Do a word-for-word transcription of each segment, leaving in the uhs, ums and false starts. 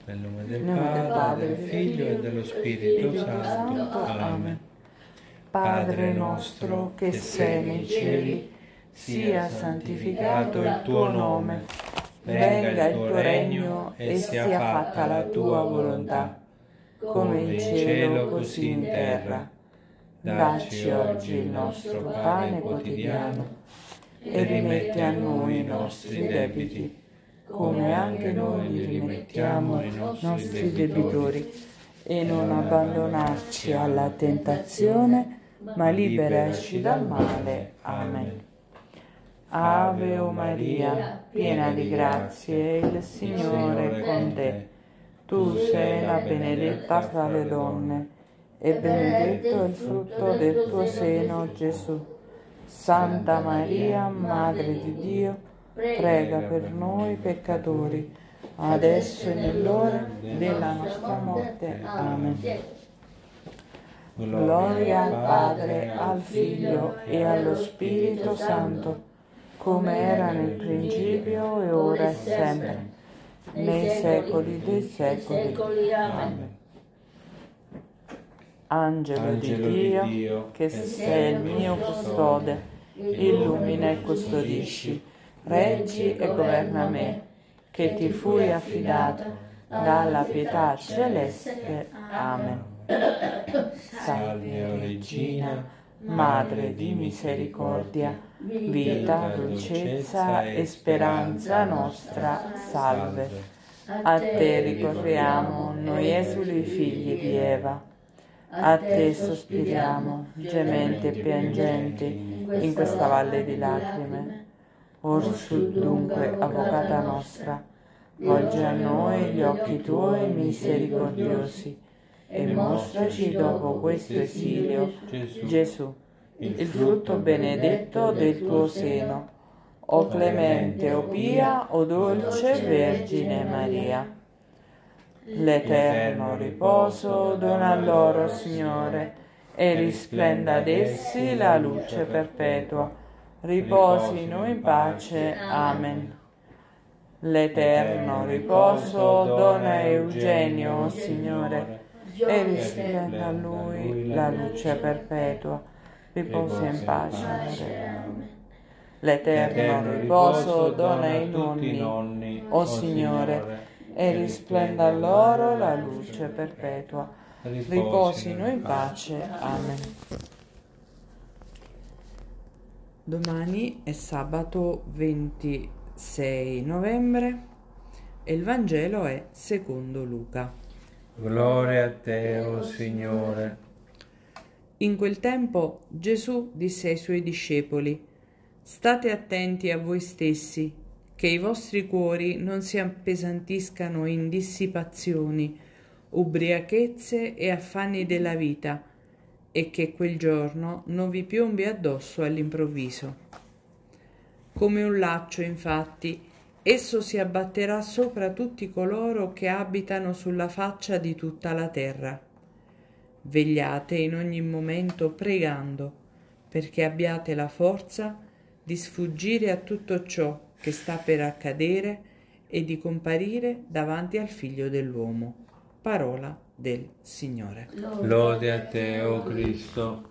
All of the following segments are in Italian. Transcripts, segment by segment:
Nel nome del Padre, del Figlio e dello Spirito Santo. Amen. Padre nostro che sei nei cieli, sia santificato il tuo nome, venga il tuo regno e sia fatta la tua volontà, come in cielo così in terra. Dacci oggi il nostro pane quotidiano e rimetti a noi i nostri debiti, come anche noi li rimettiamo ai nostri debitori, e non abbandonarci alla tentazione, ma liberaci dal male. Amen. Ave o Maria, piena di grazie, il Signore è con te. Tu sei la benedetta fra le donne, e benedetto il frutto del tuo seno, Gesù. Santa Maria, Madre di Dio, prega per noi peccatori, adesso e nell'ora della nostra morte. Amen. Gloria al Padre, al Figlio e allo Spirito Santo, come era nel principio e ora e sempre, nei secoli dei secoli. Amen. Angelo di Dio, che sei il mio custode, illumina e custodisci, reggi e governa me, che ti fui affidato dalla pietà celeste. Amen. Salve, o Regina, Madre di misericordia, vita, dolcezza e speranza nostra, salve. A te ricorriamo, noi esuli figli di Eva. A te sospiriamo, gementi e piangenti, in questa valle di lacrime. Orsù dunque, avvocata nostra, volgi a noi gli occhi tuoi misericordiosi, e mostraci dopo questo esilio, Gesù, il frutto benedetto del tuo seno. O clemente, o pia, o dolce Vergine Maria. L'eterno riposo dona loro, Signore, e risplenda ad essi la luce perpetua. Riposino in pace. Amen. L'eterno riposo dona a Eugenio, Signore, e risplenda a lui la luce perpetua. Riposa in pace. Amen. L'eterno riposo dona ai nonni, o Signore, e risplenda loro la luce perpetua. Riposino in pace. Amen. Domani è sabato ventisei novembre e il Vangelo è secondo Luca. Gloria a te, o Signore. In quel tempo Gesù disse ai suoi discepoli: state attenti a voi stessi, che i vostri cuori non si appesantiscano in dissipazioni, ubriachezze e affanni della vita, e che quel giorno non vi piombi addosso all'improvviso. Come un laccio, infatti, esso si abbatterà sopra tutti coloro che abitano sulla faccia di tutta la terra. Vegliate in ogni momento pregando, perché abbiate la forza di sfuggire a tutto ciò che sta per accadere e di comparire davanti al Figlio dell'uomo. Parola del Signore. Lode a te, o Cristo.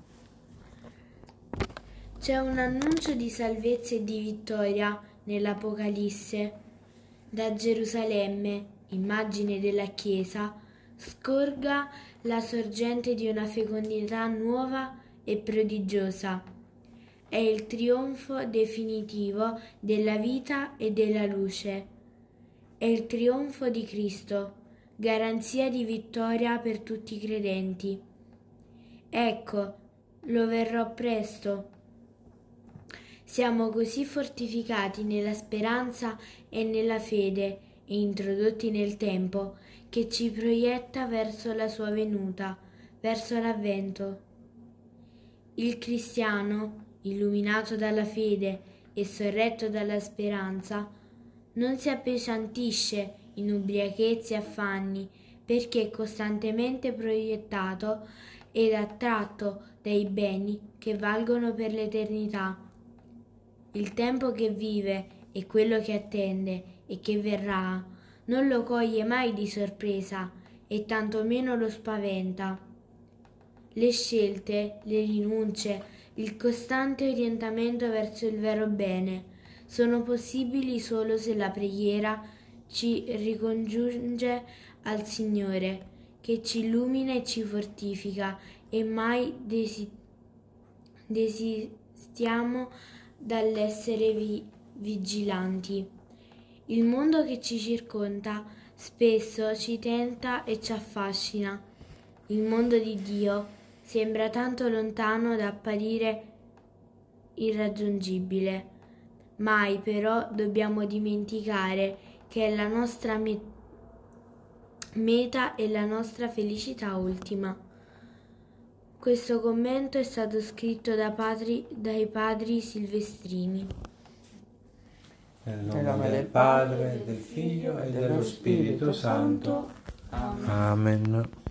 C'è un annuncio di salvezza e di vittoria nell'Apocalisse. Da Gerusalemme, immagine della Chiesa, scorga la sorgente di una fecondità nuova e prodigiosa. È il trionfo definitivo della vita e della luce. È il trionfo di Cristo, garanzia di vittoria per tutti i credenti. Ecco, lo verrò presto. Siamo così fortificati nella speranza e nella fede e introdotti nel tempo che ci proietta verso la sua venuta, verso l'avvento. Il cristiano, illuminato dalla fede e sorretto dalla speranza, non si appesantisce in ubriachezze e affanni, perché è costantemente proiettato ed attratto dai beni che valgono per l'eternità. Il tempo che vive e quello che attende e che verrà non lo coglie mai di sorpresa e tantomeno lo spaventa. Le scelte, le rinunce, il costante orientamento verso il vero bene sono possibili solo se la preghiera ci ricongiunge al Signore, che ci illumina e ci fortifica, e mai desi- desistiamo dall'essere vi- vigilanti. Il mondo che ci circonda spesso ci tenta e ci affascina. Il mondo di Dio sembra tanto lontano da apparire irraggiungibile. Mai però dobbiamo dimenticare che è la nostra me- meta e la nostra felicità ultima. Questo commento è stato scritto da padri, dai padri silvestrini. Nel nome del Padre, del Figlio e dello Spirito Santo. Amen.